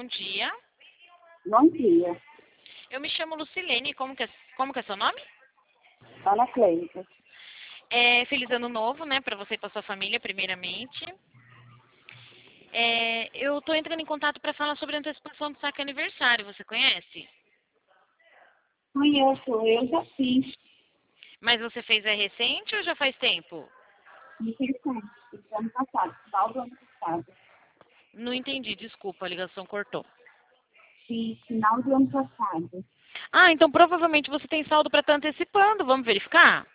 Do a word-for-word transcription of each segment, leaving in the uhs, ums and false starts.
dia. Bom dia. Eu me chamo Lucilene, como que é, como que é seu nome? Ana Cleide. É, feliz ano novo, né, para você e para sua família, primeiramente. É, eu estou entrando em contato para falar sobre a antecipação do saque aniversário, você conhece? Conheço, eu já fiz. Mas você fez é recente ou já faz tempo? Recente, fiz ano passado, final do ano passado. Não entendi, desculpa, a ligação cortou. Fiz final do ano passado. Ah, então provavelmente você tem saldo para estar antecipando, vamos verificar?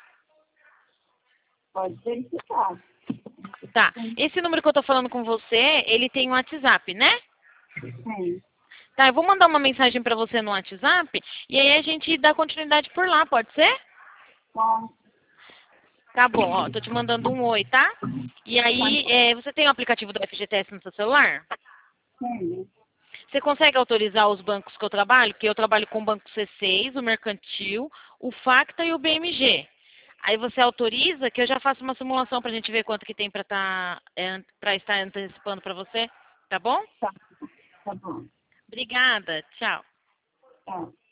Pode verificar. Tá, esse número que eu tô falando com você, ele tem um WhatsApp, né? Sim. Tá, eu vou mandar uma mensagem pra você no WhatsApp e aí a gente dá continuidade por lá, pode ser? Bom, Tá bom, ó, tô te mandando um oi, tá? E aí, é, você tem o aplicativo do F G T S no seu celular? sim. Você consegue autorizar os bancos que eu trabalho? Que eu trabalho com o Banco C seis, o Mercantil, o Facta e o B M G. Aí você autoriza que eu já faço uma simulação pra gente ver quanto que tem pra, tá, é, pra estar antecipando pra você, tá bom? Tá, tá bom. Obrigada, tchau. Tá.